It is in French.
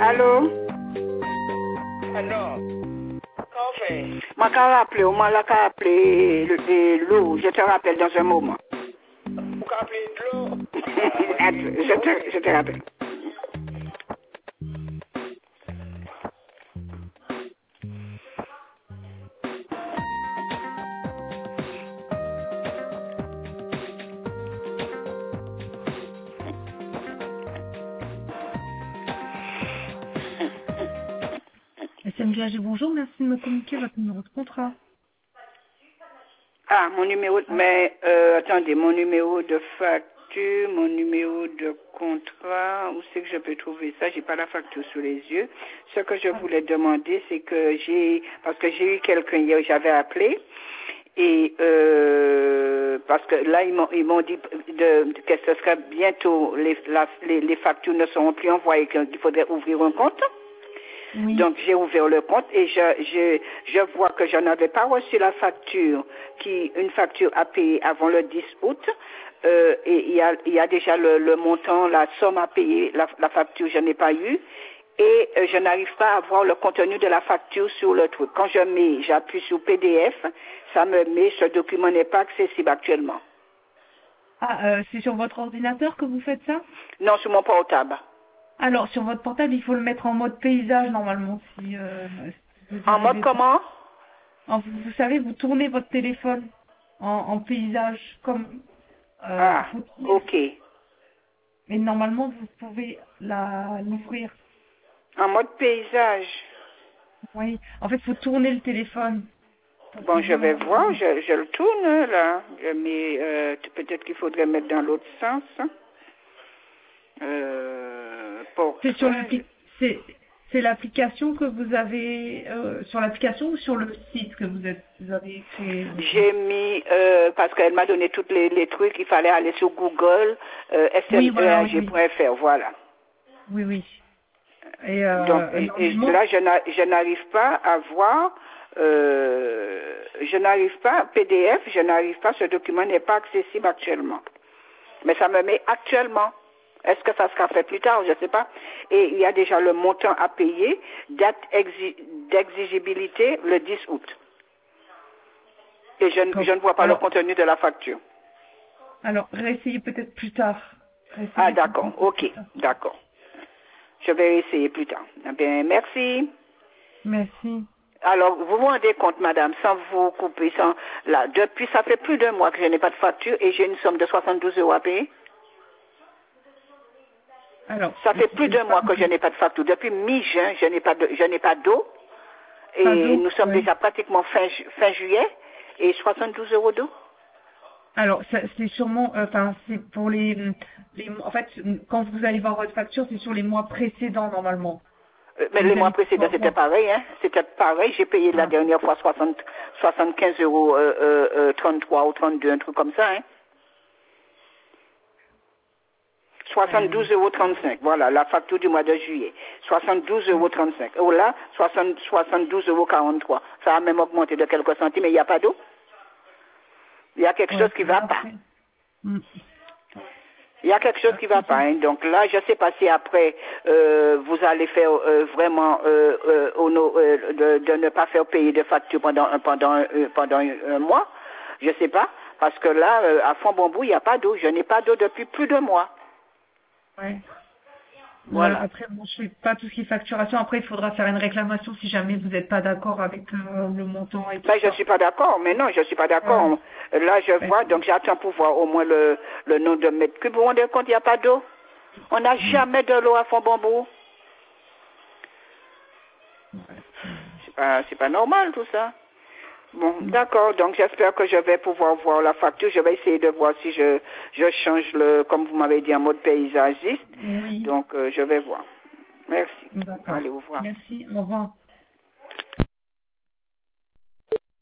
Allô? Alors, qu'en fait? Moi, quand rappelé, au moins là, quand appelé l'eau, je te rappelle dans un moment. Vous appelez de l'eau? Je te rappelle. SMGAG, bonjour, merci de me communiquer votre numéro de contrat. Ah, mon numéro, mais attendez, mon numéro de facture, mon numéro de contrat, où c'est que je peux trouver ça? J'ai pas la facture sous les yeux. Ce que je voulais demander, c'est que parce que j'ai eu quelqu'un hier, j'avais appelé, et parce que là, ils m'ont dit que ce serait bientôt, les factures ne seront plus envoyées, qu'il faudrait ouvrir un compte. Oui. Donc j'ai ouvert le compte et je vois que je n'avais pas reçu la facture, une facture à payer avant le 10 août. Et il y a déjà le montant, la somme à payer, la facture je n'ai pas eu. Et je n'arrive pas à voir le contenu de la facture sur le truc. Quand j'appuie sur PDF, ça me met, ce document n'est pas accessible actuellement. Ah, c'est sur votre ordinateur que vous faites ça? Non, sur mon portable. Alors, sur votre portable, il faut le mettre en mode paysage, normalement. Si vous En mode comment? Vous savez, vous tournez votre téléphone en paysage, comme... ok. Et normalement, vous pouvez l'ouvrir. En mode paysage. Oui. En fait, il faut tourner le téléphone. Bon, je vais voir, je le tourne, là. Mais peut-être qu'il faudrait mettre dans l'autre sens. C'est sur c'est l'application que vous avez sur l'application ou sur le site que vous avez créé? J'ai mis parce qu'elle m'a donné tous les trucs, il fallait aller sur Google, smeag.fr, voilà. Oui, oui. Et, donc, et là, je n'arrive pas à voir, je n'arrive pas, PDF, je n'arrive pas, ce document n'est pas accessible actuellement. Mais ça me met actuellement. Est-ce que ça sera fait plus tard? Je ne sais pas. Et il y a déjà le montant à payer, date d'exigibilité le 10 août. Et je ne vois pas le contenu de la facture. Alors, réessayez peut-être plus tard. Ah, d'accord. Ok, d'accord. Je vais essayer plus tard. Eh bien, merci. Merci. Alors, vous vous rendez compte, madame, sans vous couper, depuis, ça fait plus d'un mois que je n'ai pas de facture et j'ai une somme de 72 € à payer. Alors, ça fait plus d'un mois que je n'ai pas de facture. Depuis mi-juin, je n'ai pas d'eau. Et nous sommes déjà pratiquement fin juillet. Et 72 € d'eau. Alors, c'est sûrement, c'est pour en fait, quand vous allez voir votre facture, c'est sur les mois précédents, normalement. Mais les mois précédents, c'était pareil, hein. C'était pareil. J'ai payé la dernière fois 75 €, 33 ou 32, un truc comme ça, hein. 72,35 €. Voilà, la facture du mois de juillet. 72,35 €. Oh là, 72,43 €. Ça a même augmenté de quelques centimes, mais il n'y a pas d'eau. Il y a quelque chose qui ne va pas. Il y a quelque chose qui ne va pas. Hein. Donc là, je ne sais pas si après, vous allez faire vraiment de ne pas faire payer de facture pendant un mois. Je ne sais pas. Parce que là, à Fond-Bambou, il n'y a pas d'eau. Je n'ai pas d'eau depuis plus de mois. Ouais. Voilà. Après, bon, je ne fais pas tout ce qui est facturation. Après, il faudra faire une réclamation si jamais vous n'êtes pas d'accord avec le montant. Et tout je ne suis pas d'accord, mais non, je ne suis pas d'accord. Là, je vois, donc j'attends pour voir au moins le nombre de mètres cubes. Vous vous rendez compte, il n'y a pas d'eau. On n'a jamais de l'eau à Fond-Bambou. C'est pas normal tout ça. Bon, d'accord, donc j'espère que je vais pouvoir voir la facture. Je vais essayer de voir si je change comme vous m'avez dit, en mode paysagiste. Oui. Donc, je vais voir. Merci. D'accord. Allez, au revoir. Merci, au revoir.